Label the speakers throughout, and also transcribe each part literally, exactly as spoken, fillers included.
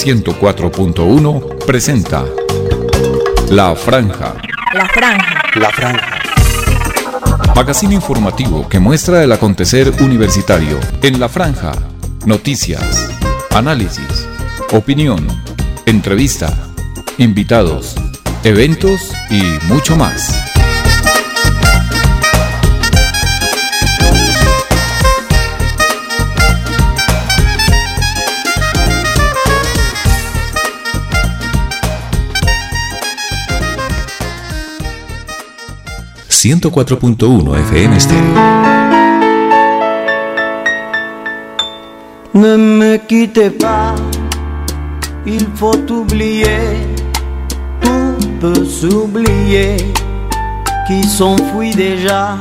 Speaker 1: ciento cuatro punto uno presenta La Franja.
Speaker 2: La Franja.
Speaker 3: La Franja.
Speaker 1: Magazine informativo que muestra el acontecer universitario. En La Franja, noticias, análisis, opinión, entrevista, invitados, eventos y mucho más.
Speaker 4: ciento cuatro punto uno F M Stereo.
Speaker 5: Ne me quittez pas, il faut oublier, tout peut s'oublier, qui s'enfuit déjà,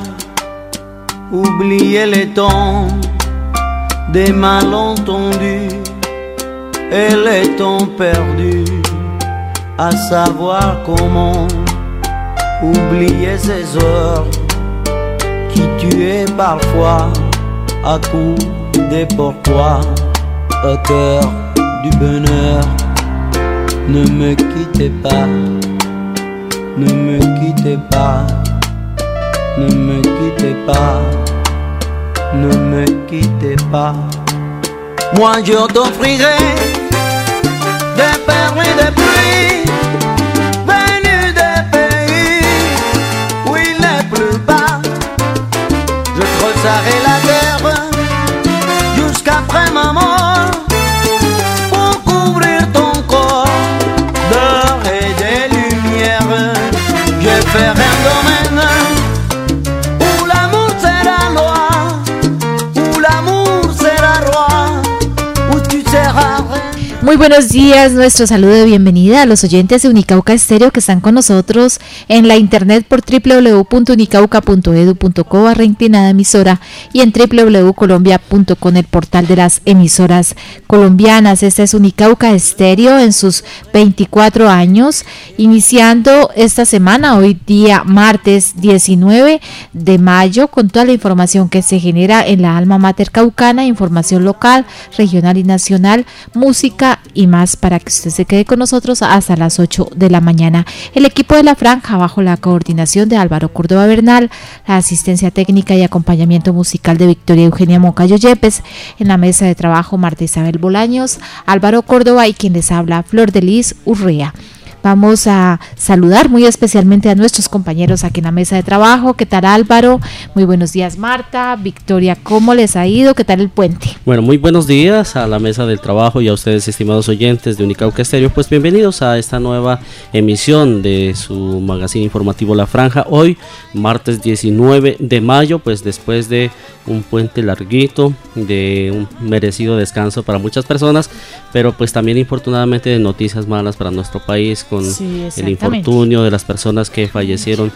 Speaker 5: oublier les temps des malentendus et les temps perdus, à savoir comment oublier ces heures qui tuaient parfois à coups de pourquoi au cœur du bonheur. Ne me quittez pas, ne me quittez pas, ne me quittez pas, ne me quittez pas. Moi je t'offrirai des perles et des pluies venues des pays où il n'est plus bas. Je creuserai la terre jusqu'après ma mort pour couvrir ton corps d'or et de lumière. Je ferai un domaine où l'amour sera loi, où l'amour sera roi, où tu seras reine.
Speaker 2: Muy buenos días, nuestro saludo de bienvenida a los oyentes de Unicauca Estéreo que están con nosotros en la internet por doble u doble u doble u punto unicauca punto edu punto co barra inclinada emisora y en doble u doble u doble u punto colombia punto com, el portal de las emisoras colombianas. Este es Unicauca Estéreo en sus veinticuatro años, iniciando esta semana, hoy día martes diecinueve de mayo, con toda la información que se genera en la alma mater caucana, información local, regional y nacional, música y más, para que usted se quede con nosotros hasta las ocho de la mañana. El equipo de La Franja, bajo la coordinación de Álvaro Córdoba Bernal, la asistencia técnica y acompañamiento musical de Victoria Eugenia Moncayo Yepes, en la mesa de trabajo Marta Isabel Bolaños, Álvaro Córdoba y quien les habla, Flor de Lis Urrea. Vamos a saludar muy especialmente a nuestros compañeros aquí en la mesa de trabajo. ¿Qué tal, Álvaro? Muy buenos días, Marta. Victoria, ¿cómo les ha ido? ¿Qué tal el puente?
Speaker 3: Bueno, muy buenos días a la mesa del trabajo y a ustedes, estimados oyentes de Unicauca Estéreo. Pues bienvenidos a esta nueva emisión de su magazine informativo La Franja. Hoy, martes diecinueve de mayo, pues después de un puente larguito, de un merecido descanso para muchas personas, pero pues también infortunadamente de noticias malas para nuestro país, con sí, el infortunio de las personas que fallecieron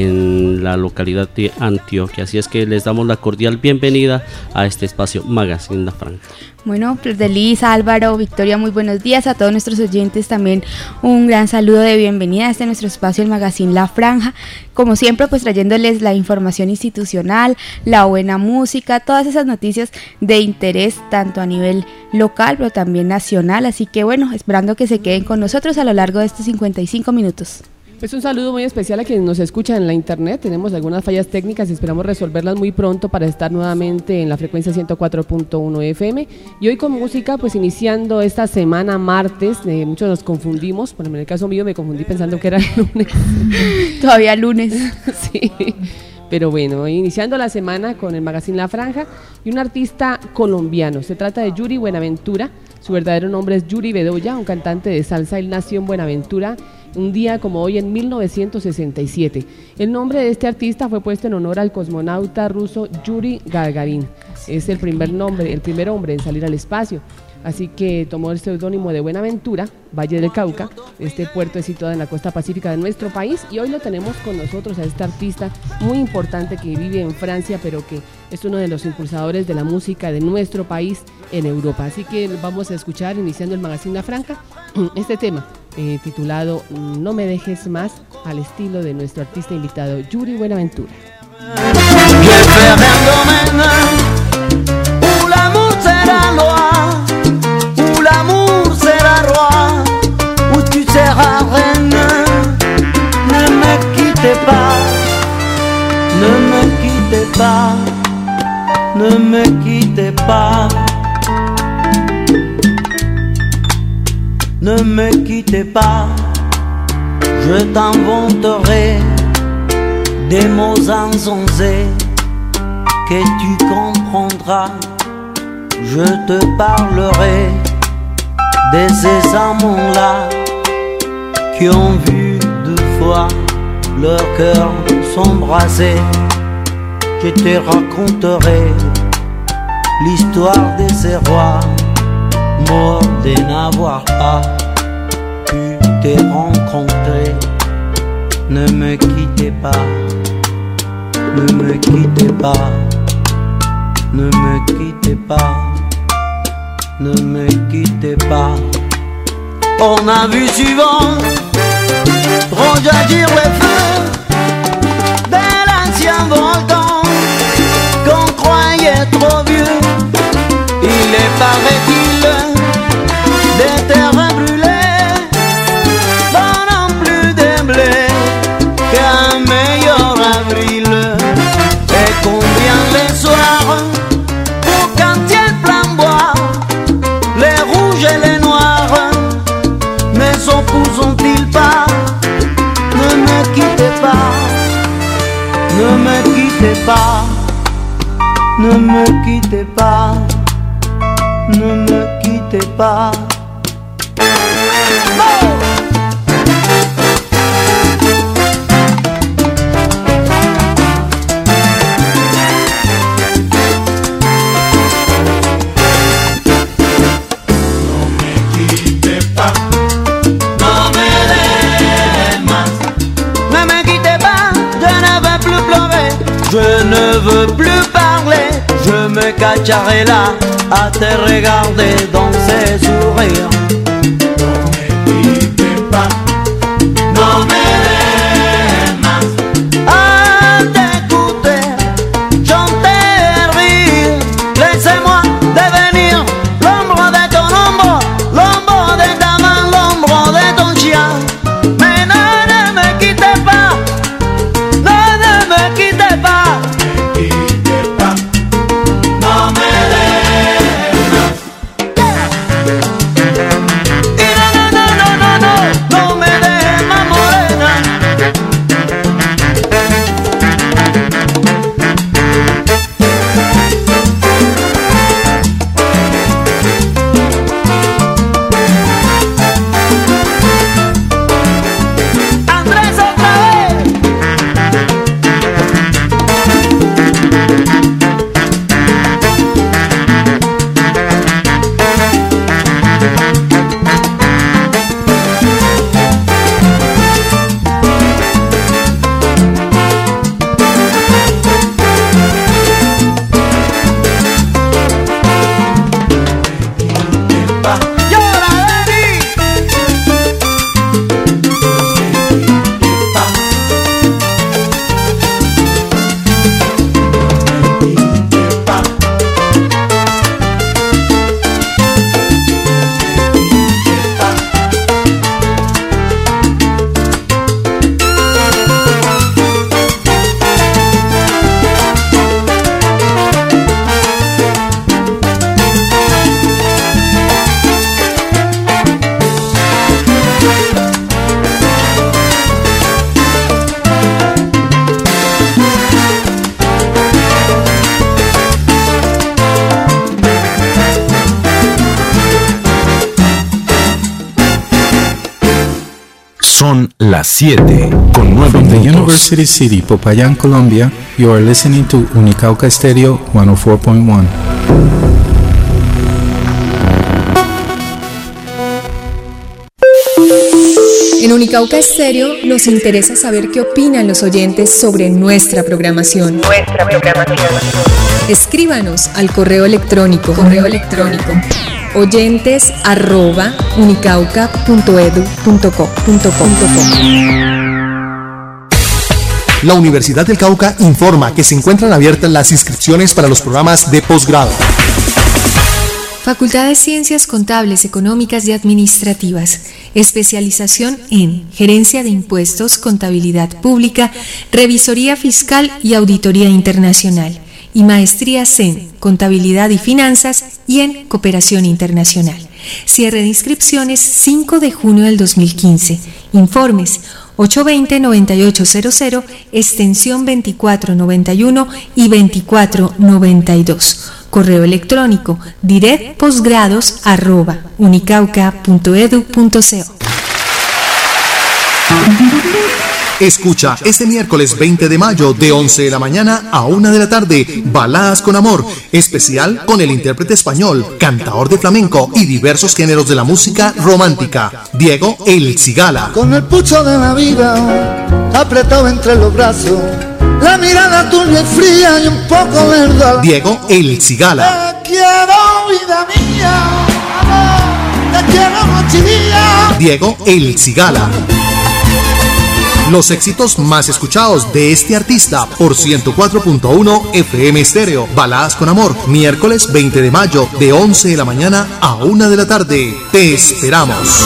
Speaker 3: en la localidad de Antioquia. Así es que les damos la cordial bienvenida a este espacio Magazine La Franja.
Speaker 6: Bueno, Flor de Lis, Álvaro, Victoria, muy buenos días a todos nuestros oyentes. También un gran saludo de bienvenida a este nuestro espacio, el Magazine La Franja. Como siempre, pues trayéndoles la información institucional, la buena música, todas esas noticias de interés tanto a nivel local, pero también nacional. Así que bueno, esperando que se queden con nosotros a lo largo de estos cincuenta y cinco minutos.
Speaker 7: Pues un saludo muy especial a quienes nos escuchan en la internet. Tenemos algunas fallas técnicas y esperamos resolverlas muy pronto para estar nuevamente en la frecuencia ciento cuatro punto uno F M. Y hoy con música, pues iniciando esta semana martes, eh, muchos nos confundimos. Bueno, en el caso mío me confundí pensando que era lunes.
Speaker 6: Todavía lunes.
Speaker 7: Sí. Pero bueno, iniciando la semana con el Magazine La Franja y un artista colombiano. Se trata de Yuri Buenaventura. Su verdadero nombre es Yuri Bedoya, un cantante de salsa. Él nació en Buenaventura un día como hoy en mil novecientos sesenta y siete. El nombre de este artista fue puesto en honor al cosmonauta ruso Yuri Gagarin. Es el primer nombre, el primer hombre en salir al espacio. Así que tomó el seudónimo de Buenaventura, Valle del Cauca. Este puerto es situado en la costa pacífica de nuestro país y hoy lo tenemos con nosotros a este artista muy importante que vive en Francia, pero que es uno de los impulsadores de la música de nuestro país en Europa. Así que vamos a escuchar, iniciando el Magazine La Franja, este tema eh, titulado No me dejes más, al estilo de nuestro artista invitado Yuri Buenaventura.
Speaker 5: Où l'amour sera loi, où l'amour sera roi. quittez pas, ne me quittez pas, ne me quittez pas, ne me quittez pas, je t'inventerai des mots insensés que tu comprendras. Je te parlerai de ces amants-là qui ont vu deux fois leur cœur s'embraser. Je te raconterai l'histoire de ces rois morts de n'avoir pas pu te rencontrer. Ne me quittez pas, ne me quittez pas, ne me quittez pas, ne me quittez pas. On a vu souvent rejaillir les feux de l'ancien volcan qu'on croyait trop vieux. Il est paraît-il des terres brûlées donnant plus de blé qu'un meilleur avril. Et combien les soirs pour quand il flamboie, les rouges et les noirs ne s'opposent-ils pas? Ne me quittez pas, ne me quittez pas, ne me quittez pas, ne me quittez pas. Oh! Je ne veux plus parler, je me cacherai là à te regarder dans ces sourires. Non me quittez pas, non me demas, à t'écouter, chanter, rire. Laissez-moi devenir l'ombre de ton ombre, l'ombre de ta main, l'ombre de ton chien. Mais non, ne me quittez pas, non, ne me quittez pas.
Speaker 8: Son las siete con nueve
Speaker 9: From the
Speaker 8: minutos.
Speaker 9: University City, Popayán, Colombia, you are listening to Unicauca Stereo ciento cuatro punto uno.
Speaker 10: En Unicauca Estéreo nos interesa saber qué opinan los oyentes sobre nuestra programación.
Speaker 11: Nuestra programación.
Speaker 10: Escríbanos al correo electrónico. Correo electrónico. oyentes arroba unicauca punto edu punto co punto co.
Speaker 12: La Universidad del Cauca informa que se encuentran abiertas las inscripciones para los programas de posgrado.
Speaker 10: Facultad de Ciencias Contables, Económicas y Administrativas. Especialización en Gerencia de Impuestos, Contabilidad Pública, Revisoría Fiscal y Auditoría Internacional. Y maestrías en Contabilidad y Finanzas y en Cooperación Internacional. Cierre de inscripciones cinco de junio del dos mil quince. Informes ocho dos cero, nueve ocho cero cero, extensión veinticuatro noventa y uno y veinticuatro noventa y dos. Correo electrónico directposgrados arroba unicauca punto edu punto co.
Speaker 12: Escucha este miércoles veinte de mayo de once de la mañana a una de la tarde Baladas con Amor, especial con el intérprete español, cantador de flamenco y diversos géneros de la música romántica, Diego El Cigala.
Speaker 11: Con el pucho de la vida apretado entre los brazos, la mirada tuya es fría y un poco verdad.
Speaker 12: Diego El Cigala.
Speaker 11: Te quiero, vida mía, amor, te quiero noche y día.
Speaker 12: Diego El Cigala. Los éxitos más escuchados de este artista por ciento cuatro punto uno F M Estéreo. Baladas con Amor, miércoles veinte de mayo de once de la mañana a una de la tarde. Te esperamos.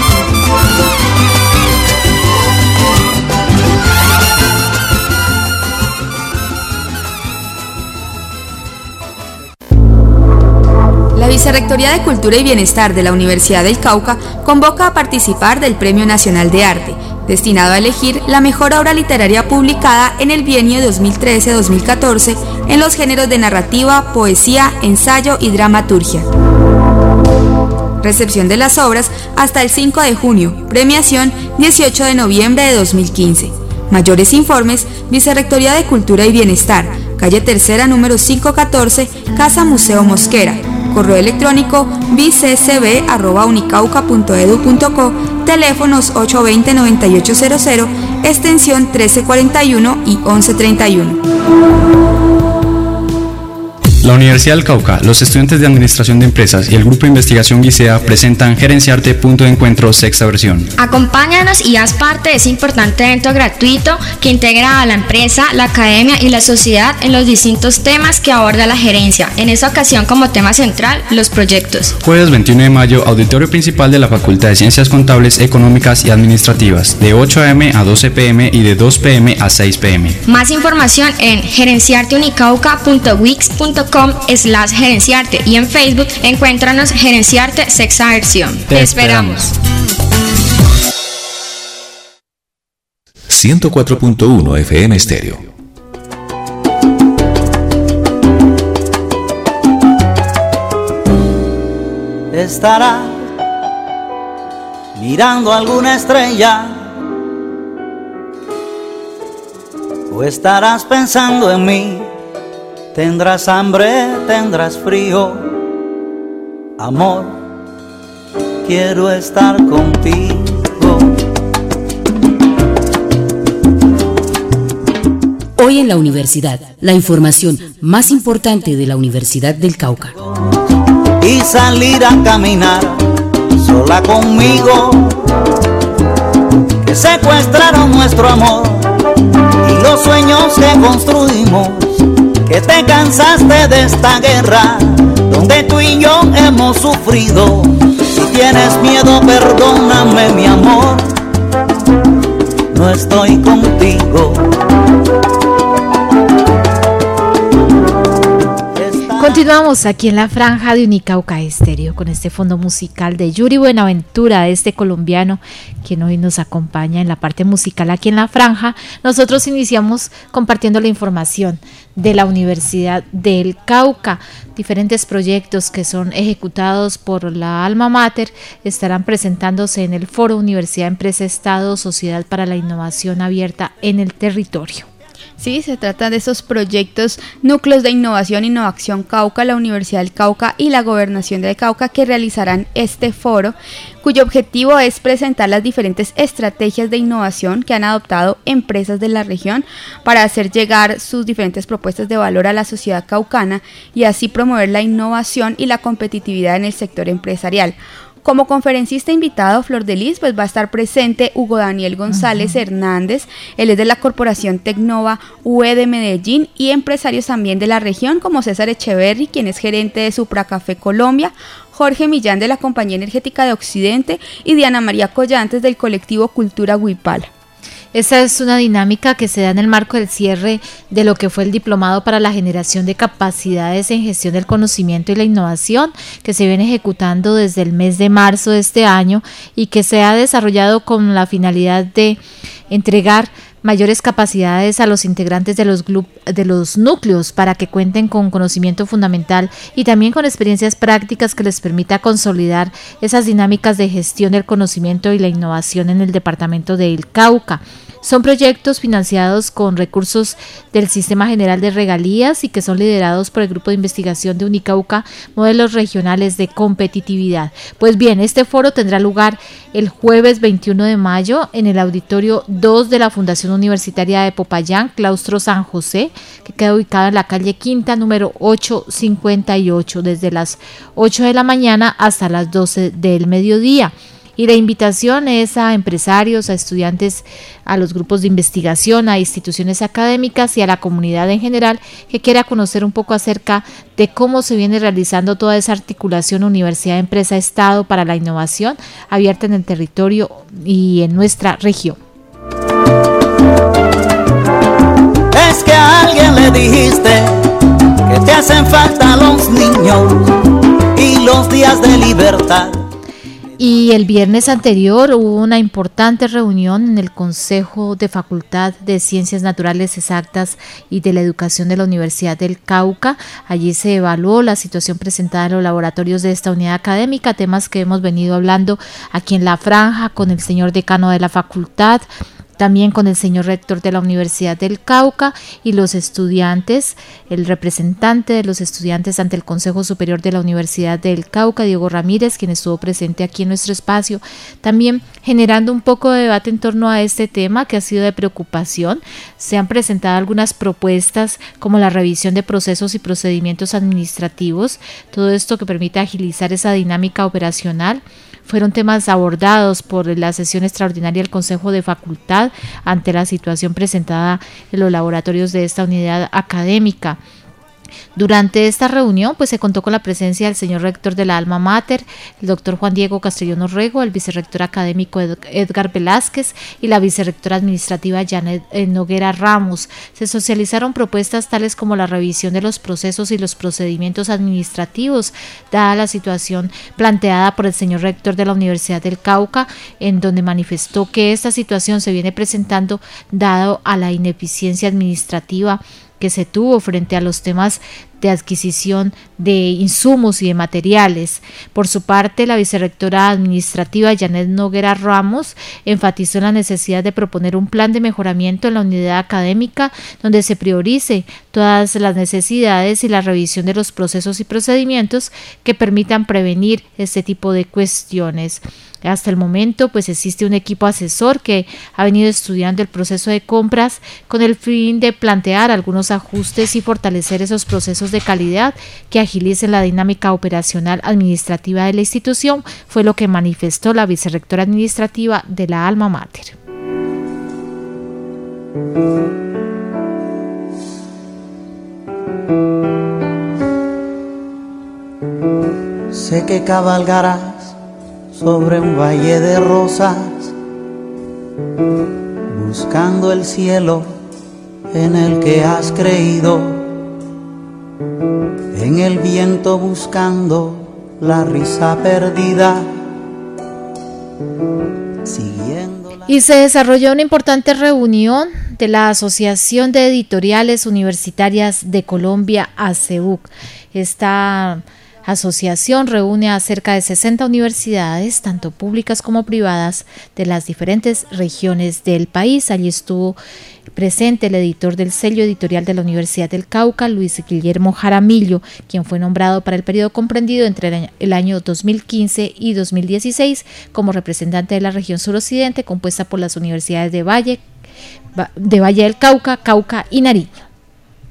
Speaker 13: La Vicerrectoría de Cultura y Bienestar de la Universidad del Cauca convoca a participar del Premio Nacional de Arte, destinado a elegir la mejor obra literaria publicada en el bienio dos mil trece a dos mil catorce en los géneros de narrativa, poesía, ensayo y dramaturgia. Recepción de las obras hasta el cinco de junio, premiación dieciocho de noviembre de dos mil quince. Mayores informes, Vicerrectoría de Cultura y Bienestar, calle Tercera número quinientos catorce, Casa Museo Mosquera. Correo electrónico bccb arroba unicauca punto edu punto co, teléfonos ocho dos cero, nueve ocho cero cero, extensión trece cuarenta y uno y once treinta y uno.
Speaker 14: La Universidad del Cauca, los estudiantes de Administración de Empresas y el Grupo de Investigación Guisea presentan Gerenciarte Punto de Encuentro sexta versión.
Speaker 15: Acompáñanos y haz parte de ese importante evento gratuito que integra a la empresa, la academia y la sociedad en los distintos temas que aborda la gerencia. En esta ocasión como tema central, los proyectos.
Speaker 14: Jueves veintiuno de mayo, auditorio principal de la Facultad de Ciencias Contables, Económicas y Administrativas, de ocho a eme a doce pe eme y de dos pe eme a seis pe eme.
Speaker 15: Más información en gerenciarteunicauca punto wix punto com slash gerenciarte y en Facebook encuéntranos Gerenciarte sexta versión. Te, Te esperamos.
Speaker 4: ciento cuatro punto uno F M Estéreo.
Speaker 5: Estará mirando alguna estrella o estarás pensando en mí. Tendrás hambre, tendrás frío, amor, quiero estar contigo.
Speaker 16: Hoy en la universidad, la información más importante de la Universidad del Cauca.
Speaker 5: Y salir a caminar sola conmigo, que secuestraron nuestro amor y los sueños que construimos. Que te cansaste de esta guerra, donde tú y yo hemos sufrido. Si tienes miedo, perdóname, mi amor, no estoy contigo.
Speaker 2: Continuamos aquí en la franja de Unicauca Estéreo con este fondo musical de Yuri Buenaventura, este colombiano quien hoy nos acompaña en la parte musical aquí en la franja. Nosotros iniciamos compartiendo la información de la Universidad del Cauca. Diferentes proyectos que son ejecutados por la Alma Mater estarán presentándose en el Foro Universidad, Empresa, Estado, Sociedad para la Innovación Abierta en el territorio.
Speaker 6: Sí, se trata de esos proyectos, núcleos de innovación, Innovación Cauca, la Universidad del Cauca y la Gobernación del Cauca que realizarán este foro, cuyo objetivo es presentar las diferentes estrategias de innovación que han adoptado empresas de la región para hacer llegar sus diferentes propuestas de valor a la sociedad caucana y así promover la innovación y la competitividad en el sector empresarial. Como conferencista invitado, Flor de Lis, pues va a estar presente Hugo Daniel González uh-huh. Hernández, él es de la Corporación Tecnova U E de Medellín, y empresarios también de la región como César Echeverry, quien es gerente de Supracafé Colombia, Jorge Millán de la Compañía Energética de Occidente y Diana María Collantes del colectivo Cultura Huipala.
Speaker 2: Esa es una dinámica que se da en el marco del cierre de lo que fue el Diplomado para la Generación de Capacidades en Gestión del Conocimiento y la Innovación, que se viene ejecutando desde el mes de marzo de este año y que se ha desarrollado con la finalidad de entregar mayores capacidades a los integrantes de los, de los núcleos para que cuenten con conocimiento fundamental y también con experiencias prácticas que les permita consolidar esas dinámicas de gestión del conocimiento y la innovación en el departamento del Cauca. Son proyectos financiados con recursos del Sistema General de Regalías y que son liderados por el Grupo de Investigación de Unicauca, Modelos Regionales de Competitividad. Pues bien, este foro tendrá lugar el jueves veintiuno de mayo en el Auditorio dos de la Fundación Universitaria de Popayán, Claustro San José, que queda ubicado en la calle Quinta, número ochocientos cincuenta y ocho, desde las ocho de la mañana hasta las doce del mediodía. Y la invitación es a empresarios, a estudiantes, a los grupos de investigación, a instituciones académicas y a la comunidad en general que quiera conocer un poco acerca de cómo se viene realizando toda esa articulación universidad-empresa-estado para la innovación abierta en el territorio y en nuestra región.
Speaker 5: Es que a alguien le dijiste que te hacen falta los niños y los días de libertad.
Speaker 2: Y el viernes anterior hubo una importante reunión en el Consejo de Facultad de Ciencias Naturales Exactas y de la Educación de la Universidad del Cauca. Allí se evaluó la situación presentada en los laboratorios de esta unidad académica, temas que hemos venido hablando aquí en La Franja con el señor decano de la facultad, también con el señor rector de la Universidad del Cauca y los estudiantes, el representante de los estudiantes ante el Consejo Superior de la Universidad del Cauca, Diego Ramírez, quien estuvo presente aquí en nuestro espacio, también generando un poco de debate en torno a este tema que ha sido de preocupación. Se han presentado algunas propuestas como la revisión de procesos y procedimientos administrativos, todo esto que permite agilizar esa dinámica operacional. Fueron temas abordados por la sesión extraordinaria del Consejo de Facultad ante la situación presentada en los laboratorios de esta unidad académica. Durante esta reunión pues se contó con la presencia del señor rector de la Alma Mater, el doctor Juan Diego Castellón Orrego, el vicerrector académico Edgar Velázquez y la vicerrectora administrativa Janet Noguera Ramos. Se socializaron propuestas tales como la revisión de los procesos y los procedimientos administrativos, dada la situación planteada por el señor rector de la Universidad del Cauca, en donde manifestó que esta situación se viene presentando dado a la ineficiencia administrativa que se tuvo frente a los temas de adquisición de insumos y de materiales. Por su parte, la vicerrectora administrativa Janet Noguera Ramos enfatizó la necesidad de proponer un plan de mejoramiento en la unidad académica donde se priorice todas las necesidades y la revisión de los procesos y procedimientos que permitan prevenir este tipo de cuestiones. Hasta el momento pues existe un equipo asesor que ha venido estudiando el proceso de compras con el fin de plantear algunos ajustes y fortalecer esos procesos de calidad que agilicen la dinámica operacional administrativa de la institución, fue lo que manifestó la vicerrectora administrativa de la Alma Mater.
Speaker 5: Sé que cabalgarás sobre un valle de rosas, buscando el cielo en el que has creído, en el viento buscando la risa perdida, siguiendo la...
Speaker 2: Y se desarrolló una importante reunión de la Asociación de Editoriales Universitarias de Colombia, ASEUC. Esta asociación reúne a cerca de sesenta universidades, tanto públicas como privadas, de las diferentes regiones del país. Allí estuvo presente el editor del sello editorial de la Universidad del Cauca, Luis Guillermo Jaramillo, quien fue nombrado para el periodo comprendido entre el año dos mil quince y dos mil dieciséis como representante de la región suroccidente, compuesta por las universidades de Valle, de Valle del Cauca, Cauca y Nariño.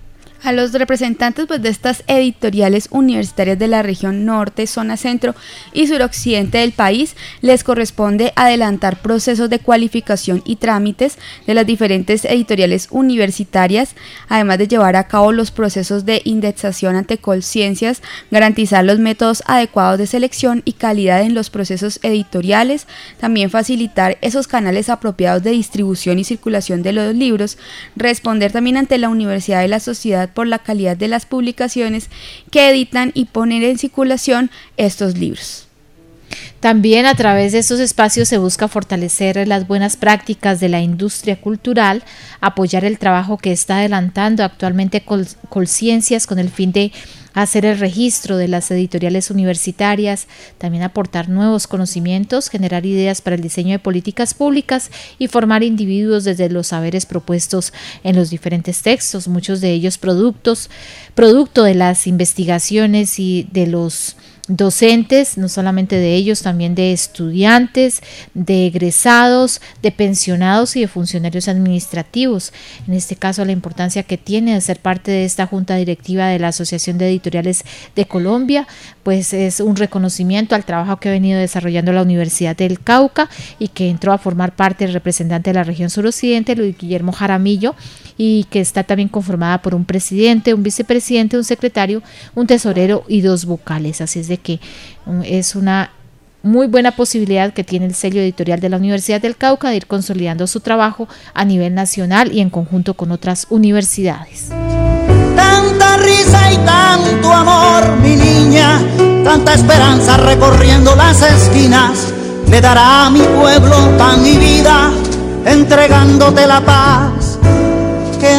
Speaker 6: A los representantes pues, de estas editoriales universitarias de la región norte, zona centro y suroccidente del país les corresponde adelantar procesos de cualificación y trámites de las diferentes editoriales universitarias, además de llevar a cabo los procesos de indexación ante Colciencias, garantizar los métodos adecuados de selección y calidad en los procesos editoriales, también facilitar esos canales apropiados de distribución y circulación de los libros, responder también ante la universidad y la sociedad por la calidad de las publicaciones que editan y poner en circulación estos libros.
Speaker 2: También a través de estos espacios se busca fortalecer las buenas prácticas de la industria cultural, apoyar el trabajo que está adelantando actualmente Col- Colciencias con el fin de hacer el registro de las editoriales universitarias, también aportar nuevos conocimientos, generar ideas para el diseño de políticas públicas y formar individuos desde los saberes propuestos en los diferentes textos, muchos de ellos productos, producto de las investigaciones y de los docentes, no solamente de ellos, también de estudiantes, de egresados, de pensionados y de funcionarios administrativos. En este caso, la importancia que tiene de ser parte de esta junta directiva de la Asociación de Editoriales de Colombia, pues es un reconocimiento al trabajo que ha venido desarrollando la Universidad del Cauca y que entró a formar parte del representante de la región suroccidente, Luis Guillermo Jaramillo, y que está también conformada por un presidente, un vicepresidente, un secretario, un tesorero y dos vocales. Así es de que um, es una muy buena posibilidad que tiene el sello editorial de la Universidad del Cauca de ir consolidando su trabajo a nivel nacional y en conjunto con otras universidades.
Speaker 5: Tanta risa y tanto amor, mi niña, tanta esperanza recorriendo las esquinas, le dará a mi pueblo pan y vida, entregándote la paz que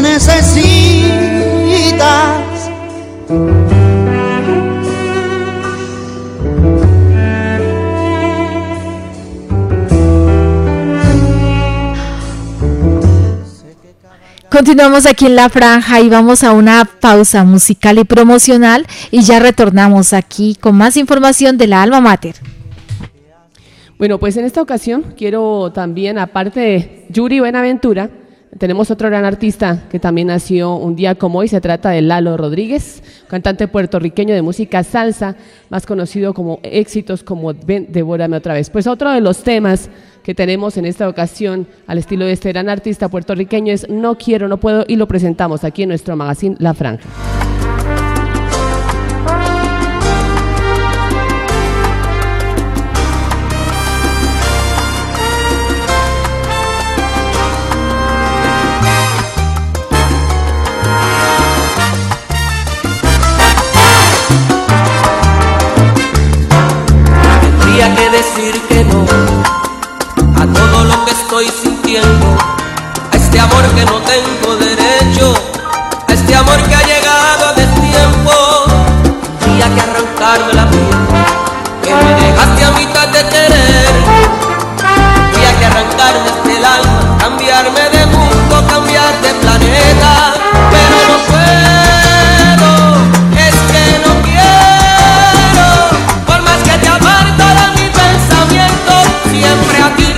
Speaker 5: necesitas.
Speaker 2: Continuamos aquí en La Franja y vamos a una pausa musical y promocional y ya retornamos aquí con más información de la Alma Mater.
Speaker 7: Bueno, pues en esta ocasión quiero también, aparte de Yuri Buenaventura, tenemos otro gran artista que también nació un día como hoy. Se trata de Lalo Rodríguez, cantante puertorriqueño de música salsa, más conocido como éxitos como Ven, devórame otra vez. Pues otro de los temas que tenemos en esta ocasión al estilo de este gran artista puertorriqueño es No Quiero, No Puedo, y lo presentamos aquí en nuestro magazine La Franja.
Speaker 17: Tendría que decir que no a todo lo que estoy sintiendo, a este amor que no tengo derecho, a este amor que ha llegado a destiempo. Tendría que arrancarme la piel, que me dejaste a mitad de querer. Tendría que arrancarme hasta el alma, cambiarme de mundo, cambiar de planeta, pero no puedo, es que no quiero, por más que te aparto de mi pensamiento, siempre a ti regreso.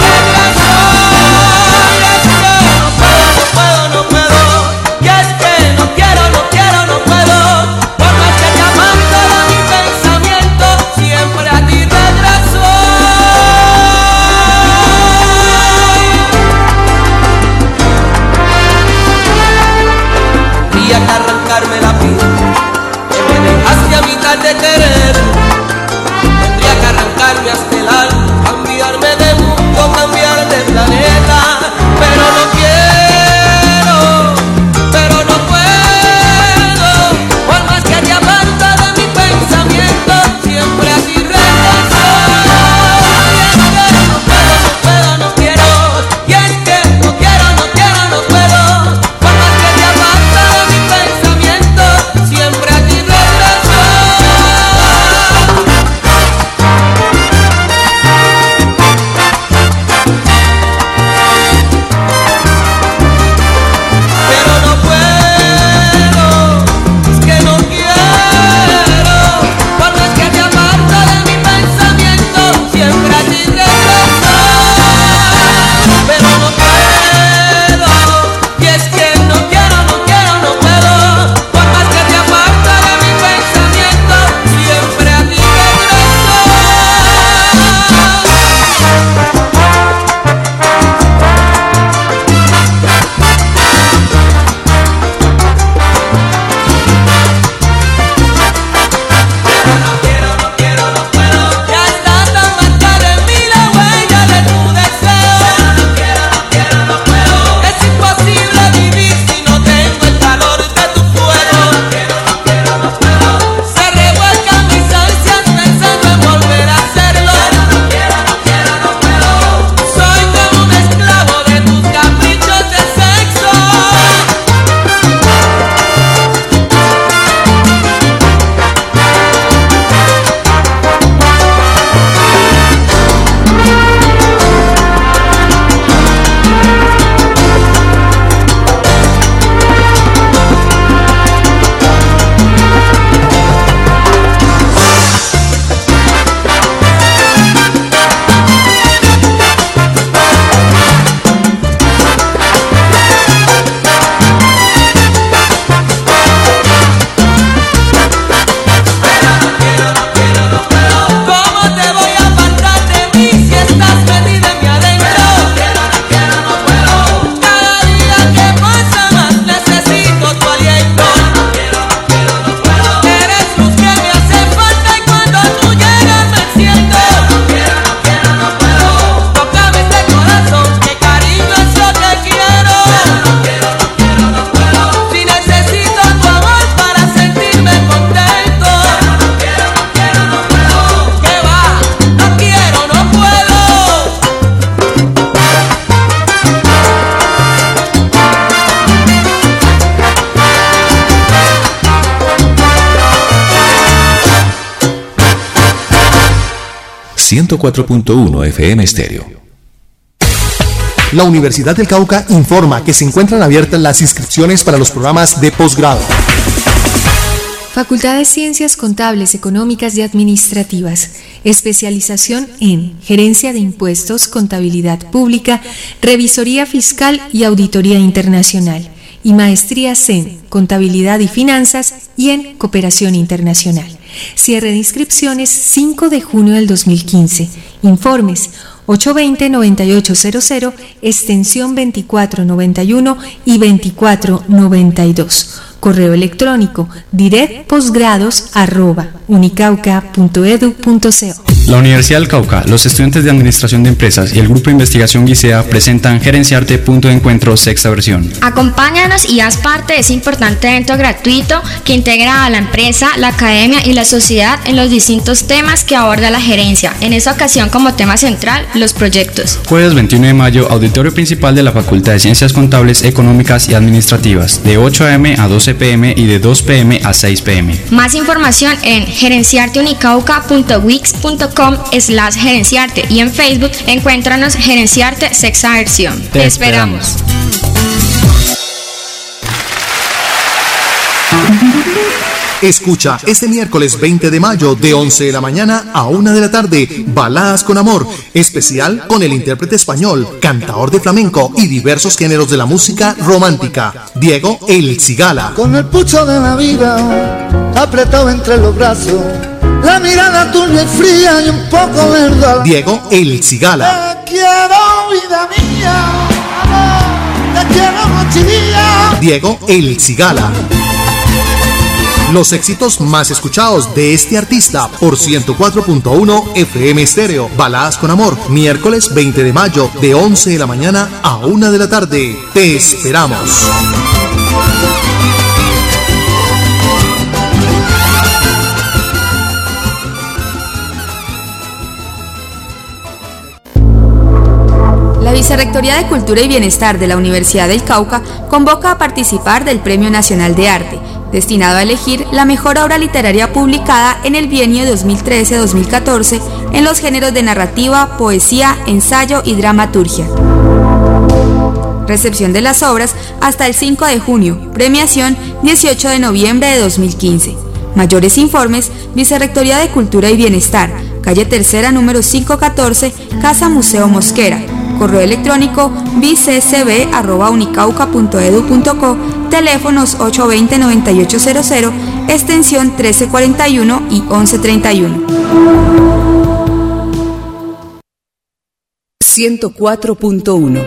Speaker 17: Arrancarme la piel, que me dejaste a mitad de querer. Tendría que arrancarme hasta el alma, cambiarme de mundo, cambiar de planeta, pero no quiero, pero no puedo, por más que te aparta de mi pensamiento, siempre a ti regreso. Y es que no puedo, no puedo, no quiero, y es que no quiero, no quiero, no puedo, por más que te aparta de mi pensamiento, siempre a ti regreso.
Speaker 4: ciento cuatro punto uno F M Estéreo.
Speaker 12: La Universidad del Cauca informa que se encuentran abiertas las inscripciones para los programas de posgrado.
Speaker 10: Facultad de Ciencias Contables, Económicas y Administrativas. Especialización en Gerencia de Impuestos, Contabilidad Pública, Revisoría Fiscal y Auditoría Internacional. Y maestrías en Contabilidad y Finanzas y en Cooperación Internacional. Cierre de inscripciones cinco de junio del dos mil quince. Informes ocho dos cero, nueve ocho cero cero, extensión veinticuatro noventa y uno y veinticuatro noventa y dos. Correo electrónico directposgrados arroba unicauca punto edu punto co.
Speaker 14: La Universidad del Cauca, los estudiantes de Administración de Empresas y el Grupo de Investigación GISEA presentan Gerenciarte Punto de Encuentro sexta versión.
Speaker 15: Acompáñanos y haz parte de ese importante evento gratuito que integra a la empresa, la academia y la sociedad en los distintos temas que aborda la gerencia. En esta ocasión como tema central, los proyectos.
Speaker 14: Jueves veintiuno de mayo, auditorio principal de la Facultad de Ciencias Contables, Económicas y Administrativas, de ocho a m a doce p m y de dos p m a seis p m.
Speaker 15: Más información en gerenciarteunicauca punto wix punto com slash gerenciarte y en Facebook encuéntranos Gerenciarte sexta versión. Te, Te esperamos. esperamos.
Speaker 12: Escucha este miércoles veinte de mayo de once de la mañana a una de la tarde Baladas con Amor, especial con el intérprete español, cantador de flamenco y diversos géneros de la música romántica, Diego El Cigala.
Speaker 11: Con el pucho de la vida apretado entre los brazos, la mirada tuya es fría y un poco verdad.
Speaker 12: Diego El Cigala.
Speaker 11: Te quiero, vida mía, te quiero noche y día.
Speaker 12: Diego El Cigala. Los éxitos más escuchados de este artista por ciento cuatro punto uno F M Estéreo. Baladas con Amor, miércoles veinte de mayo de once de la mañana a una de la tarde. Te esperamos.
Speaker 13: La Vicerrectoría de Cultura y Bienestar de la Universidad del Cauca convoca a participar del Premio Nacional de Arte, destinado a elegir la mejor obra literaria publicada en el bienio dos mil trece a dos mil catorce en los géneros de narrativa, poesía, ensayo y dramaturgia. Recepción de las obras hasta el cinco de junio, premiación dieciocho de noviembre de dos mil quince. Mayores informes, Vicerrectoría de Cultura y Bienestar, calle Tercera número quinientos catorce, Casa Museo Mosquera. Correo electrónico bccb arroba unicauca punto edu punto co, teléfonos ocho dos cero, nueve ocho cero cero, extensión trece cuarenta y uno y once treinta y uno.
Speaker 16: ciento cuatro punto uno.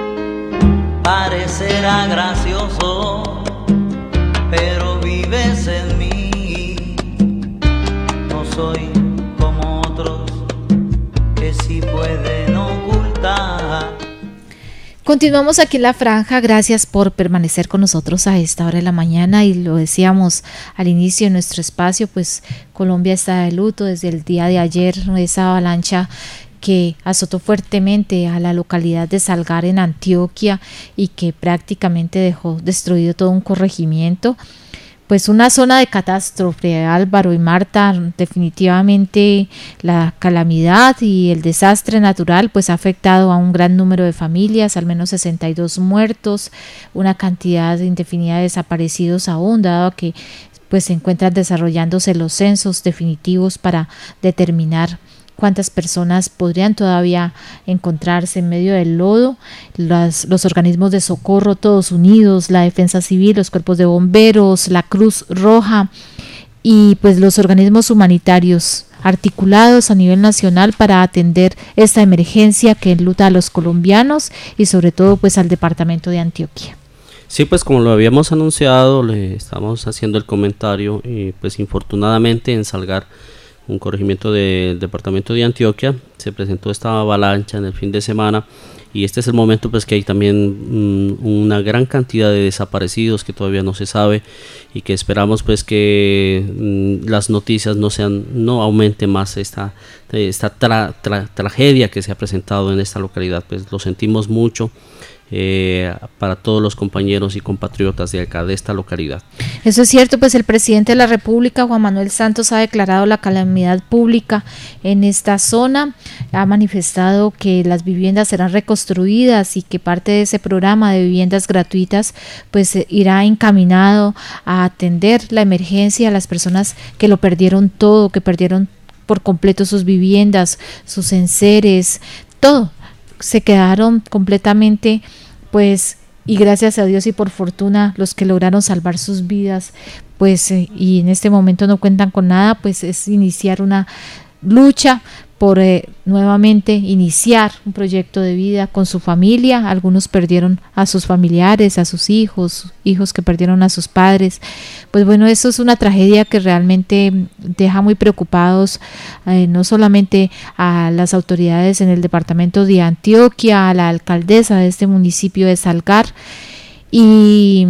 Speaker 5: Parecerá gracioso, pero vives en mí. No soy como otros que sí pueden ocultar.
Speaker 2: Continuamos aquí en la franja, gracias por permanecer con nosotros a esta hora de la mañana y lo decíamos al inicio de nuestro espacio, pues Colombia está de luto desde el día de ayer, esa avalancha que azotó fuertemente a la localidad de Salgar en Antioquia y que prácticamente dejó destruido todo un corregimiento. Pues una zona de catástrofe, Álvaro y Marta. Definitivamente la calamidad y el desastre natural pues ha afectado a un gran número de familias, al menos sesenta y dos muertos, una cantidad indefinida de desaparecidos aún, dado que pues se encuentran desarrollándose los censos definitivos para determinar cuántas personas podrían todavía encontrarse en medio del lodo. Las, los organismos de socorro todos unidos, la Defensa Civil, los cuerpos de bomberos, la Cruz Roja y pues los organismos humanitarios articulados a nivel nacional para atender esta emergencia que enluta a los colombianos y sobre todo pues al departamento de Antioquia.
Speaker 3: Sí, pues como lo habíamos anunciado, le estamos haciendo el comentario y pues infortunadamente en Salgar, un corregimiento del departamento de Antioquia, se presentó esta avalancha en el fin de semana y este es el momento pues que hay también mmm, una gran cantidad de desaparecidos que todavía no se sabe y que esperamos pues que mmm, las noticias no sean no aumente más esta esta tra, tra, tragedia que se ha presentado en esta localidad. Pues lo sentimos mucho eh, para todos los compañeros y compatriotas de acá, de esta localidad.
Speaker 2: Eso es cierto, pues el presidente de la República, Juan Manuel Santos, ha declarado la calamidad pública en esta zona, ha manifestado que las viviendas serán reconstruidas y que parte de ese programa de viviendas gratuitas pues irá encaminado a atender la emergencia a las personas que lo perdieron todo, que perdieron por completo sus viviendas, sus enseres, todo, se quedaron completamente pues, y gracias a Dios y por fortuna los que lograron salvar sus vidas pues eh, y en este momento no cuentan con nada, pues es iniciar una lucha por eh, nuevamente iniciar un proyecto de vida con su familia. Algunos perdieron a sus familiares, a sus hijos, hijos que perdieron a sus padres. Pues bueno, eso es una tragedia que realmente deja muy preocupados eh, no solamente a las autoridades en el departamento de Antioquia, a la alcaldesa de este municipio de Salgar, y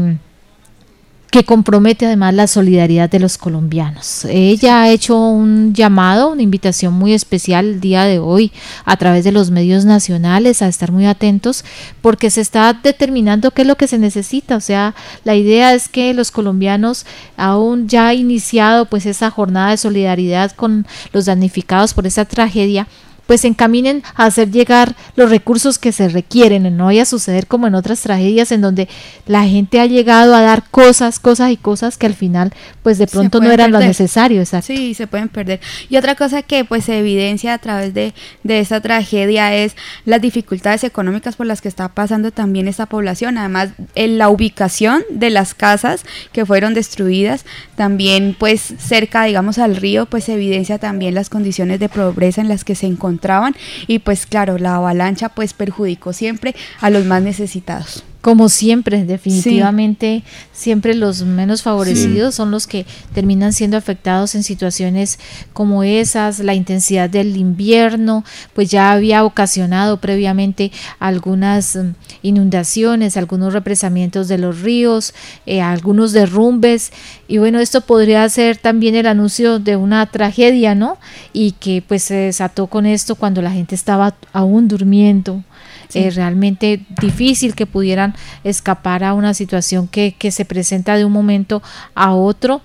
Speaker 2: que compromete además la solidaridad de los colombianos. Ella ha hecho un llamado, una invitación muy especial el día de hoy a través de los medios nacionales a estar muy atentos porque se está determinando qué es lo que se necesita. O sea, la idea es que los colombianos, aún ya ha iniciado pues esa jornada de solidaridad con los damnificados por esa tragedia, pues se encaminen a hacer llegar los recursos que se requieren, no vaya a suceder como en otras tragedias en donde la gente ha llegado a dar cosas, cosas y cosas que al final pues de pronto no eran lo necesario. Exacto.
Speaker 6: Sí, se pueden perder. Y otra cosa que pues se evidencia a través de, de esta tragedia es las dificultades económicas por las que está pasando también esta población, además en la ubicación de las casas que fueron destruidas, también pues cerca digamos al río, pues se evidencia también las condiciones de pobreza en las que se encontraban y pues claro, la avalancha pues perjudicó siempre a los más necesitados.
Speaker 2: Como siempre, definitivamente, sí. Siempre los menos favorecidos sí. son los que terminan siendo afectados en situaciones como esas. La intensidad del invierno, pues ya había ocasionado previamente algunas inundaciones, algunos represamientos de los ríos, eh, algunos derrumbes, y bueno, esto podría ser también el anuncio de una tragedia, ¿no? Y que pues se desató con esto cuando la gente estaba aún durmiendo. Sí. Eh, realmente difícil que pudieran escapar a una situación que, que se presenta de un momento a otro.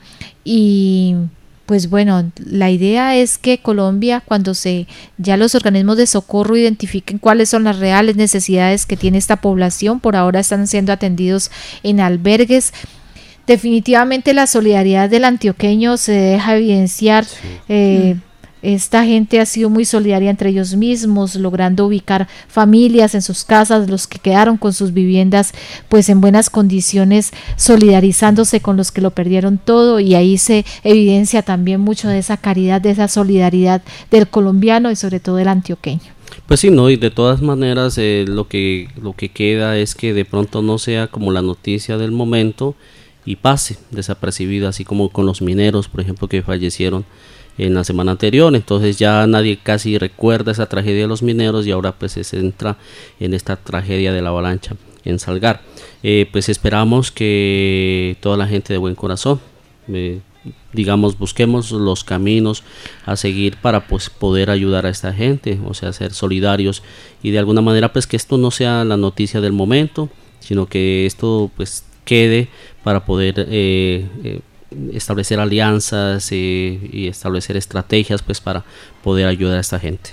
Speaker 2: Y pues bueno, la idea es que Colombia, cuando se ya los organismos de socorro identifiquen cuáles son las reales necesidades que tiene esta población, por ahora están siendo atendidos en albergues. Definitivamente la solidaridad del antioqueño se deja evidenciar. Sí. eh, mm. Esta gente ha sido muy solidaria entre ellos mismos, logrando ubicar familias en sus casas, los que quedaron con sus viviendas pues en buenas condiciones, solidarizándose con los que lo perdieron todo, y ahí se evidencia también mucho de esa caridad, de esa solidaridad del colombiano y sobre todo del antioqueño.
Speaker 3: Pues sí, no, y de todas maneras eh, lo que lo que queda es que de pronto no sea como la noticia del momento y pase desapercibida, así como con los mineros, por ejemplo, que fallecieron en la semana anterior. Entonces ya nadie casi recuerda esa tragedia de los mineros y ahora pues se centra en esta tragedia de la avalancha en Salgar. Eh, pues esperamos que toda la gente de buen corazón, eh, digamos, busquemos los caminos a seguir para pues poder ayudar a esta gente, o sea, ser solidarios, y de alguna manera pues que esto no sea la noticia del momento, sino que esto pues quede para poder eh, eh, establecer alianzas eh, y establecer estrategias pues para poder ayudar a esta gente.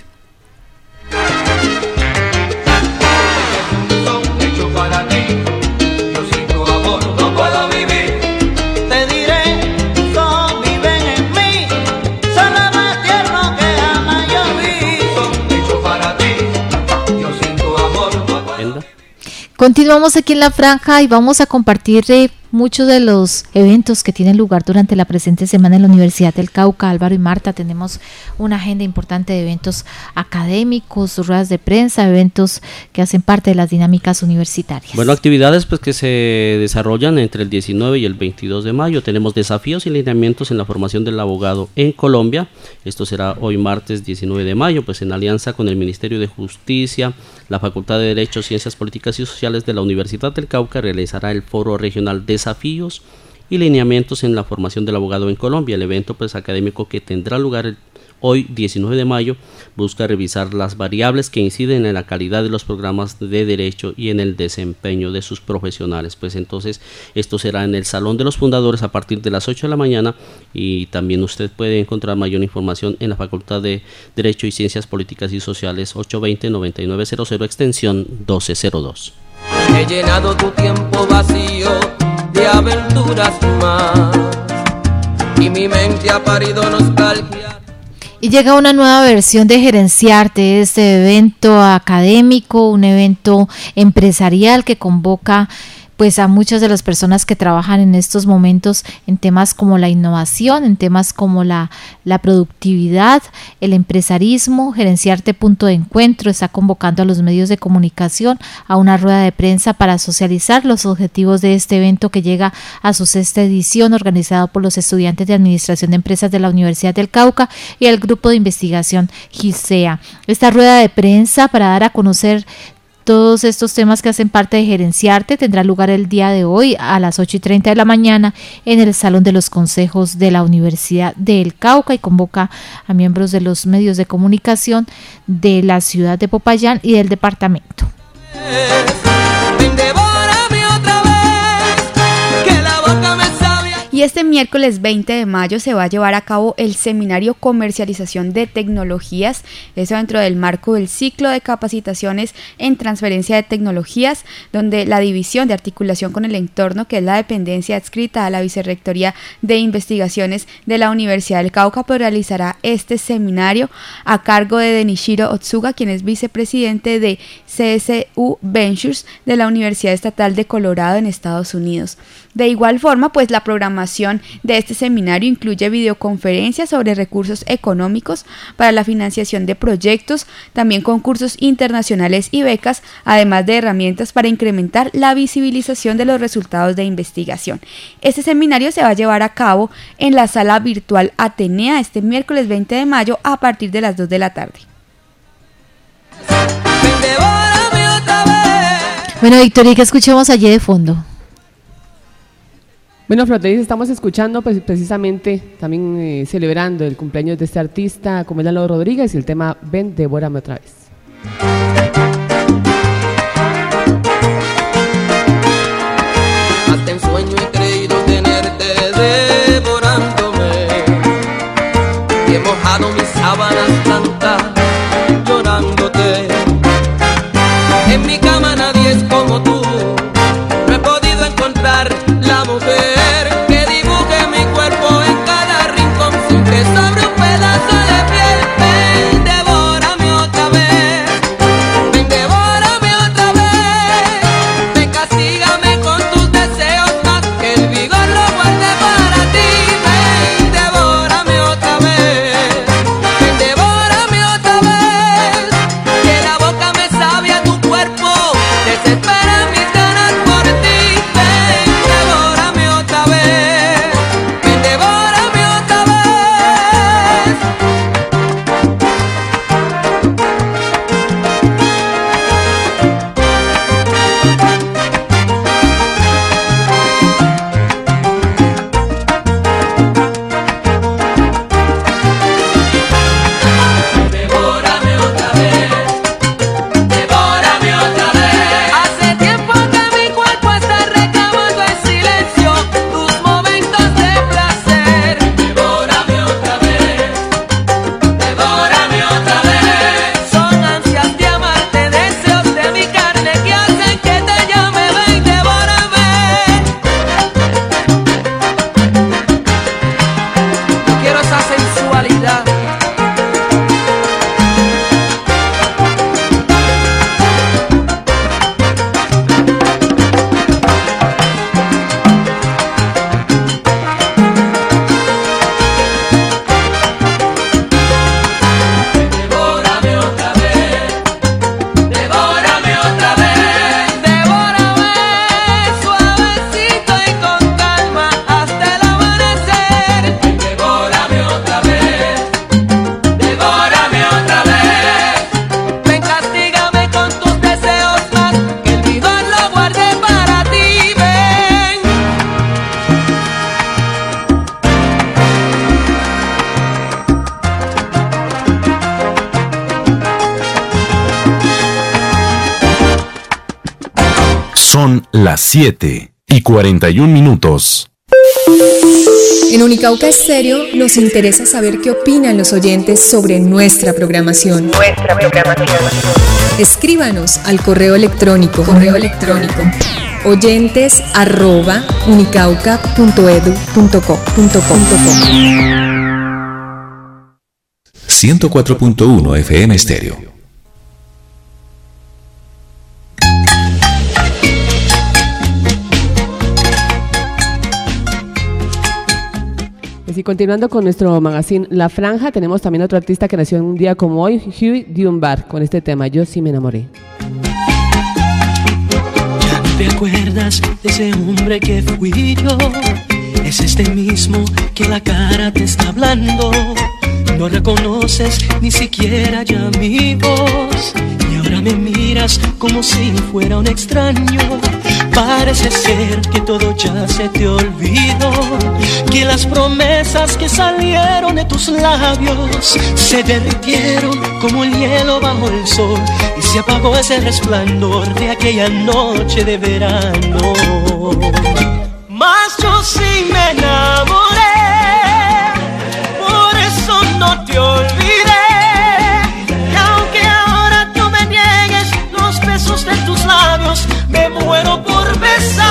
Speaker 2: Continuamos aquí en La Franja y vamos a compartir eh, muchos de los eventos que tienen lugar durante la presente semana en la Universidad del Cauca. Álvaro y Marta, tenemos una agenda importante de eventos académicos, ruedas de prensa, eventos que hacen parte de las dinámicas universitarias.
Speaker 3: Bueno, actividades pues que se desarrollan entre el diecinueve y el veintidós de mayo. Tenemos desafíos y lineamientos en la formación del abogado en Colombia. Esto será hoy martes diecinueve de mayo, pues en alianza con el Ministerio de Justicia, la Facultad de Derecho, Ciencias Políticas y Sociales de la Universidad del Cauca realizará el Foro Regional Desafíos y Lineamientos en la Formación del Abogado en Colombia. El evento pues académico que tendrá lugar el hoy diecinueve de mayo, busca revisar las variables que inciden en la calidad de los programas de derecho y en el desempeño de sus profesionales. Pues entonces esto será en el Salón de los Fundadores a partir de las ocho de la mañana, y también usted puede encontrar mayor información en la Facultad de Derecho y Ciencias Políticas y Sociales, ocho veinte, noventa y nueve cero cero, extensión doce cero dos.
Speaker 17: He llenado tu tiempo vacío de aventuras más y mi mente ha parido nostalgia.
Speaker 2: Y llega una nueva versión de Gerenciarte, este evento académico, un evento empresarial que convoca pues a muchas de las personas que trabajan en estos momentos en temas como la innovación, en temas como la, la productividad, el empresarismo. Gerenciarte Punto de Encuentro está convocando a los medios de comunicación a una rueda de prensa para socializar los objetivos de este evento que llega a su sexta edición, organizado por los estudiantes de Administración de Empresas de la Universidad del Cauca y el grupo de investigación GISEA. Esta rueda de prensa para dar a conocer todos estos temas que hacen parte de Gerenciarte tendrá lugar el día de hoy a las ocho y treinta de la mañana en el Salón de los Consejos de la Universidad del Cauca, y convoca a miembros de los medios de comunicación de la ciudad de Popayán y del departamento.
Speaker 6: Y este miércoles veinte de mayo se va a llevar a cabo el seminario Comercialización de Tecnologías, eso dentro del marco del ciclo de capacitaciones en transferencia de tecnologías, donde la División de Articulación con el Entorno, que es la dependencia adscrita a la Vicerrectoría de Investigaciones de la Universidad del Cauca, pues realizará este seminario a cargo de Denishiro Otsuga, quien es vicepresidente de C S U Ventures de la Universidad Estatal de Colorado en Estados Unidos. De igual forma, pues la programación de este seminario incluye videoconferencias sobre recursos económicos para la financiación de proyectos, también concursos internacionales y becas, además de herramientas para incrementar la visibilización de los resultados de investigación. Este seminario se va a llevar a cabo en la sala virtual Atenea este miércoles veinte de mayo a partir de las dos de la tarde.
Speaker 2: Bueno, Victoria, ¿qué escuchamos allí de fondo?
Speaker 7: Bueno, Floteis, estamos escuchando pues, precisamente, también eh, celebrando el cumpleaños de este artista, como es Lalo Rodríguez, y el tema Ven, devórame otra vez.
Speaker 17: Hasta en sueño he creído tenerte devorándome y he mojado mis sábanas blancas llorándote. En mi cama nadie es como tú, no he podido encontrar la mujer que dibuje mi cuerpo en cada rincón sin que sobre un pedazo de piel. Ven, devórame otra vez.
Speaker 8: Son las siete y cuarenta y un minutos.
Speaker 10: En Unicauca Estéreo nos interesa saber qué opinan los oyentes sobre nuestra programación. Nuestra programación. Escríbanos al correo electrónico. Correo electrónico. oyentes arroba unicauca punto edu punto co punto co.
Speaker 4: ciento cuatro punto uno F M Estéreo.
Speaker 7: Y continuando con nuestro magazine La Franja, tenemos también otro artista que nació en un día como hoy, Huey Dunbar, con este tema, Yo sí me enamoré.
Speaker 18: Ya no te acuerdas de ese hombre que fui yo, es este mismo que la cara te está hablando. No reconoces ni siquiera ya mi voz, y ahora me miras como si fuera un extraño. Parece ser que todo ya se te olvidó, que las promesas que salieron de tus labios se derritieron como el hielo bajo el sol, y se apagó ese resplandor de aquella noche de verano. Mas yo sí me enamoré, por eso no te olvidé, y aunque ahora tú me niegues los besos de tus labios, me muero por besarlos.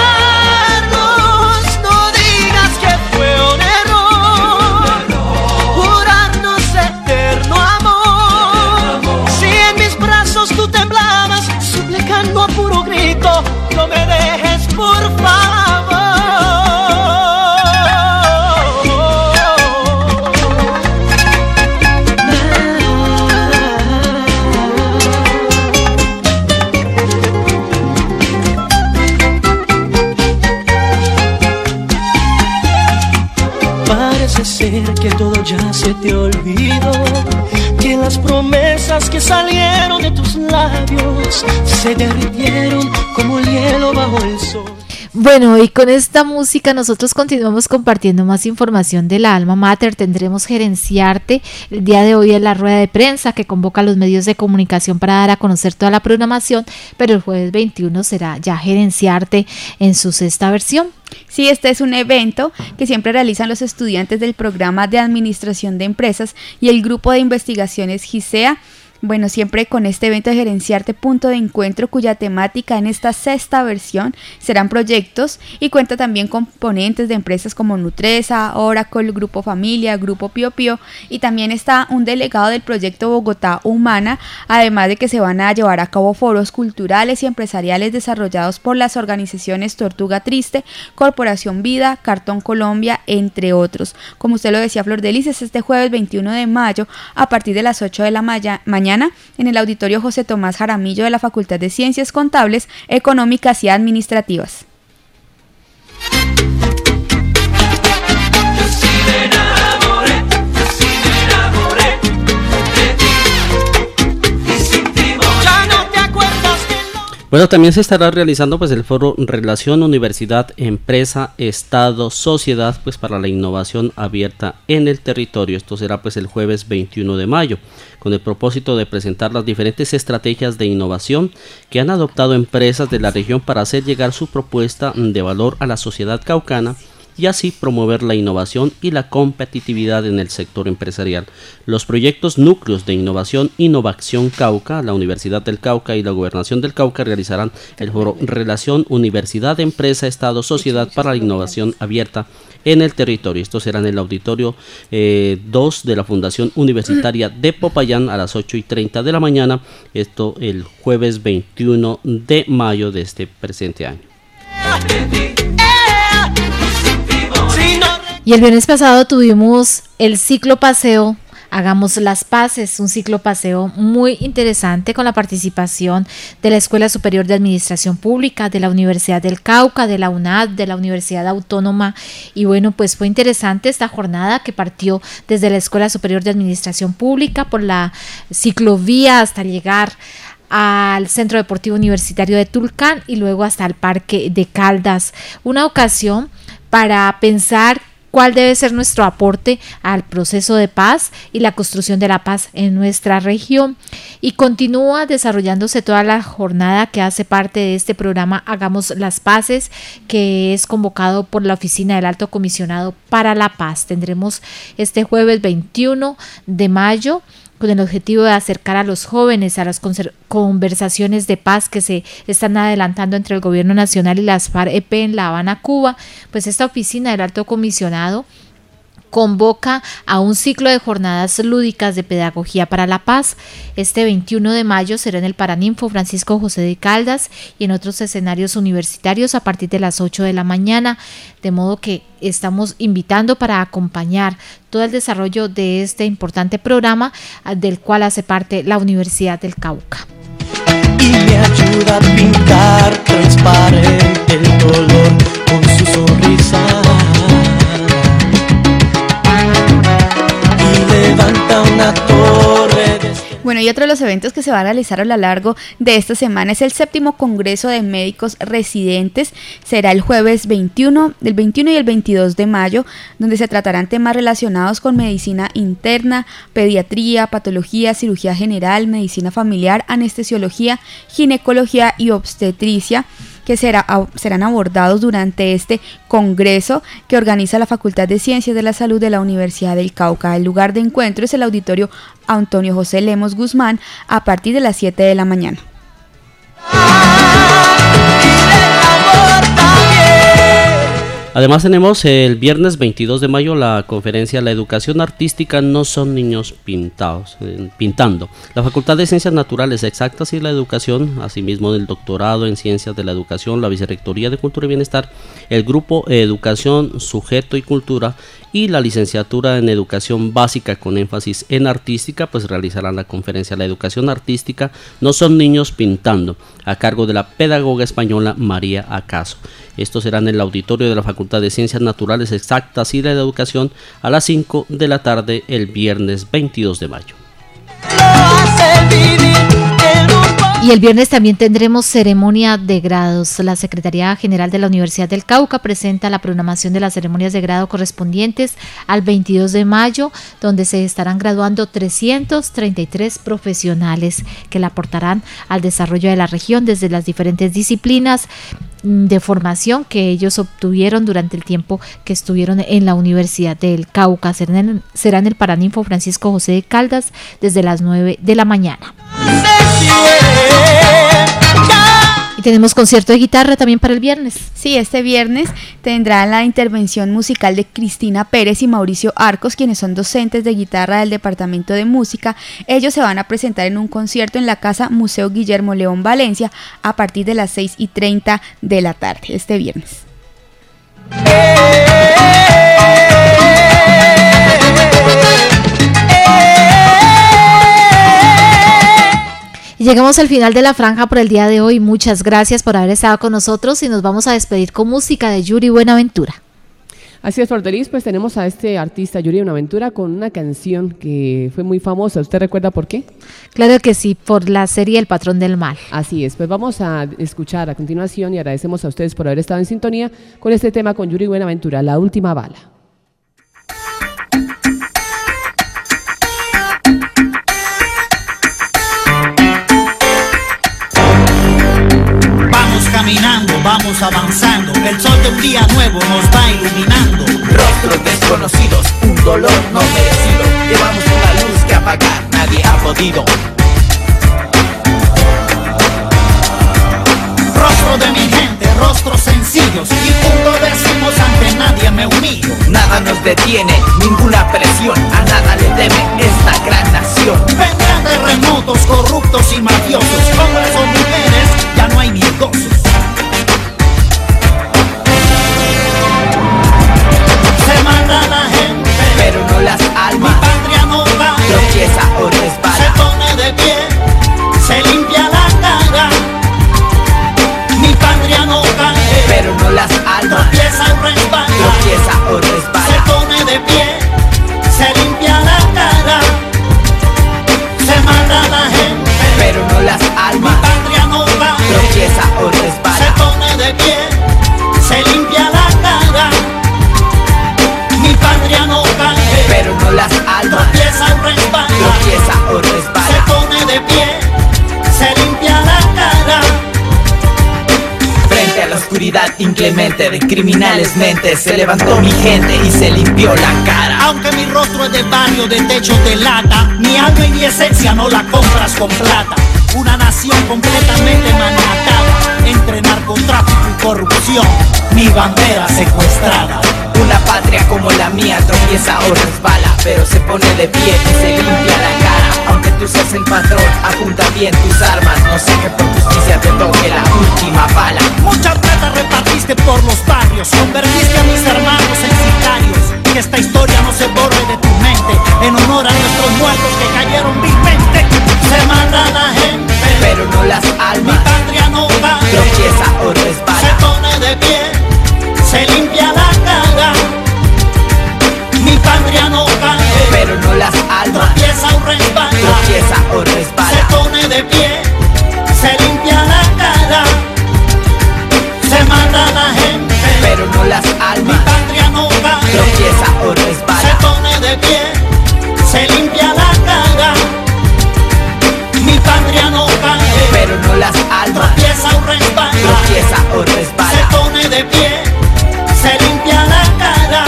Speaker 18: No digas que fue un error jurarnos eterno amor. Si en mis brazos tú temblabas, suplicando a puro grito, no me dejes por favor. Parece ser que todo ya se te olvidó, que las promesas que salieron de tus labios se derritieron como el hielo bajo el sol.
Speaker 2: Bueno, y con esta música nosotros continuamos compartiendo más información de la Alma Mater. Tendremos Gerenciarte el día de hoy en la rueda de prensa que convoca a los medios de comunicación para dar a conocer toda la programación, pero el jueves veintiuno será ya Gerenciarte en su sexta versión.
Speaker 6: Sí, este es un evento que siempre realizan los estudiantes del programa de Administración de Empresas y el grupo de investigaciones GISEA. Bueno, siempre con este evento de Gerenciarte, punto de encuentro, cuya temática en esta sexta versión serán proyectos y cuenta también con ponentes de empresas como Nutresa, Oracle, Grupo Familia, Grupo Pío Pío, y también está un delegado del proyecto Bogotá Humana, además de que se van a llevar a cabo foros culturales y empresariales desarrollados por las organizaciones Tortuga Triste, Corporación Vida, Cartón Colombia, entre otros. Como usted lo decía, Flor de Lis, es este jueves veintiuno de mayo a partir de las ocho de la mañana en el auditorio José Tomás Jaramillo de la Facultad de Ciencias Contables, Económicas y Administrativas.
Speaker 3: Bueno, también se estará realizando pues el foro Relación Universidad, Empresa, Estado, Sociedad, pues para la innovación abierta en el territorio. Esto será pues el jueves veintiuno de mayo, con el propósito de presentar las diferentes estrategias de innovación que han adoptado empresas de la región para hacer llegar su propuesta de valor a la sociedad caucana y así promover la innovación y la competitividad en el sector empresarial. Los proyectos Núcleos de Innovación Innovación Cauca, la Universidad del Cauca y la Gobernación del Cauca realizarán el foro Relación Universidad, Empresa, Estado, Sociedad para la Innovación Abierta en el territorio. Esto será en el auditorio eh, dos de la Fundación Universitaria de Popayán a las ocho y treinta de la mañana. Esto el jueves veintiuno de mayo de este presente año.
Speaker 2: Y el viernes pasado tuvimos el ciclo paseo Hagamos las Paces, un ciclo paseo muy interesante con la participación de la Escuela Superior de Administración Pública, de la Universidad del Cauca, de la UNAD, de la Universidad Autónoma. Y bueno, pues fue interesante esta jornada que partió desde la Escuela Superior de Administración Pública por la ciclovía hasta llegar al Centro Deportivo Universitario de Tulcán y luego hasta el Parque de Caldas. Una ocasión para pensar cuál debe ser nuestro aporte al proceso de paz y la construcción de la paz en nuestra región. Y continúa desarrollándose toda la jornada que hace parte de este programa Hagamos las Paces, que es convocado por la Oficina del Alto Comisionado para la Paz. Tendremos este jueves veintiuno de mayo con el objetivo de acercar a los jóvenes a las conversaciones de paz que se están adelantando entre el Gobierno Nacional y las FARC-E P en La Habana, Cuba. Pues esta Oficina del Alto Comisionado convoca a un ciclo de jornadas lúdicas de pedagogía para la paz. Este veintiuno de mayo será en el Paraninfo Francisco José de Caldas y en otros escenarios universitarios a partir de las ocho de la mañana, de modo que estamos invitando para acompañar todo el desarrollo de este importante programa del cual hace parte la Universidad del Cauca.
Speaker 18: Y me ayuda a pintar transparente el dolor con su sonrisa. Levanta una torre de...
Speaker 6: Bueno, y otro de los eventos que se va a realizar a lo largo de esta semana es el séptimo Congreso de Médicos Residentes. Será el jueves veintiuno, del veintiuno y el veintidós de mayo, donde se tratarán temas relacionados con medicina interna, pediatría, patología, cirugía general, medicina familiar, anestesiología, ginecología y obstetricia, que será, serán abordados durante este congreso que organiza la Facultad de Ciencias de la Salud de la Universidad del Cauca. El lugar de encuentro es el Auditorio Antonio José Lemos Guzmán a partir de las siete de la mañana.
Speaker 3: Además tenemos el viernes veintidós de mayo la conferencia La educación artística no son niños pintados, eh, pintando. La Facultad de Ciencias Naturales Exactas y la Educación, asimismo del doctorado en Ciencias de la Educación, la Vicerrectoría de Cultura y Bienestar, el grupo Educación, Sujeto y Cultura y la licenciatura en Educación Básica con énfasis en Artística, pues realizarán la conferencia La educación artística no son niños pintando, a cargo de la pedagoga española María Acaso. Esto será en el auditorio de la Facultad de Ciencias Naturales Exactas y de la Educación a las cinco de la tarde el viernes veintidós de mayo.
Speaker 2: Y el viernes también tendremos ceremonia de grados. La Secretaría General de la Universidad del Cauca presenta la programación de las ceremonias de grado correspondientes al veintidós de mayo, donde se estarán graduando trescientos treinta y tres profesionales que le aportarán al desarrollo de la región desde las diferentes disciplinas de formación que ellos obtuvieron durante el tiempo que estuvieron en la Universidad del Cauca. Será en, será en el Paraninfo Francisco José de Caldas desde las nueve de la mañana. Y tenemos concierto de guitarra también para el viernes.
Speaker 6: Sí, este viernes tendrá la intervención musical de Cristina Pérez y Mauricio Arcos, quienes son docentes de guitarra del Departamento de Música. Ellos se van a presentar en un concierto en la Casa Museo Guillermo León Valencia a partir de las seis y treinta de la tarde, este viernes.
Speaker 2: Y llegamos al final de la franja por el día de hoy. Muchas gracias por haber estado con nosotros y nos vamos a despedir con música de Yuri Buenaventura.
Speaker 7: Así es, Fordelis, pues tenemos a este artista Yuri Buenaventura con una canción que fue muy famosa. ¿Usted recuerda por qué?
Speaker 2: Claro que sí, por la serie El Patrón del Mal.
Speaker 7: Así es, pues vamos a escuchar a continuación y agradecemos a ustedes por haber estado en sintonía con este tema con Yuri Buenaventura, La Última Bala.
Speaker 19: Caminando, vamos avanzando, el sol de un día nuevo nos va iluminando.
Speaker 20: Rostros desconocidos, un dolor no merecido, llevamos una luz que apagar nadie ha podido.
Speaker 19: Rostro de mi gente, rostros sencillos, y punto decimos ante nadie me humillo.
Speaker 20: Nada nos detiene, ninguna presión, a nada le teme esta gran nación.
Speaker 19: Vendrán terremotos, corruptos y mafiosos, hombres o mujeres, ya no hay ni gozos. Se mata la gente,
Speaker 20: pero no las almas.
Speaker 19: Mi patria no cae,
Speaker 20: tropieza o resbala.
Speaker 19: Se pone de pie, se limpia la cara. Mi patria no cae,
Speaker 20: pero no las almas.
Speaker 19: Tropieza o resbala,
Speaker 20: tropieza o resbala.
Speaker 19: Se pone de pie, se limpia la cara. Se mata la gente,
Speaker 20: pero no las almas. inclemente de criminales mentes. Se levantó mi gente y se limpió la cara.
Speaker 19: Aunque mi rostro es de barrio, de techo de lata, mi alma y mi esencia no la compras con plata. Una nación completamente maniatada entre narcotráfico y corrupción, mi bandera secuestrada.
Speaker 20: Una patria como la mía tropieza o resbala, pero se pone de pie y se limpia la cara. Aunque tú seas el patrón, apunta bien tus armas, no sé que por justicia te toque la última bala.
Speaker 19: Mucha plata repartiste por los barrios, convertiste a mis hermanos en sicarios. Que esta historia no se borre de tu mente, en honor a nuestros muertos que cayeron vilmente. Se mata la gente,
Speaker 20: pero no las almas.
Speaker 19: Mi patria no cae,
Speaker 20: tropieza o resbala.
Speaker 19: Se pone de pie, se limpia la cara. Mi patria no cae,
Speaker 20: pero no las almas.
Speaker 19: Tropieza o resbala,
Speaker 20: tropieza o resbala.
Speaker 19: Se pone de pie, se limpia la cara. Se mata la gente,
Speaker 20: pero no las almas.
Speaker 19: Mi patria no cae,
Speaker 20: tropieza o resbala.
Speaker 19: Se pone de pie, se limpia la cara. Mi patria no cae,
Speaker 20: pero no las almas.
Speaker 19: Tropieza o resbala,
Speaker 20: tropieza o resbala.
Speaker 19: Se pone de pie, se limpia la cara.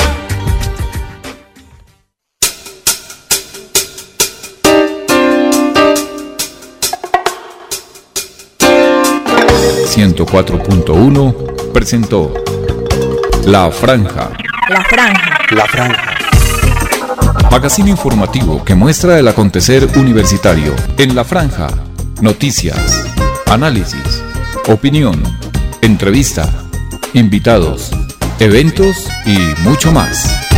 Speaker 1: ciento cuatro punto uno presentó La Franja.
Speaker 13: La Franja.
Speaker 12: La Franja.
Speaker 1: Magazine informativo que muestra el acontecer universitario. En La Franja, noticias, análisis, opinión, entrevista, invitados, eventos y mucho más.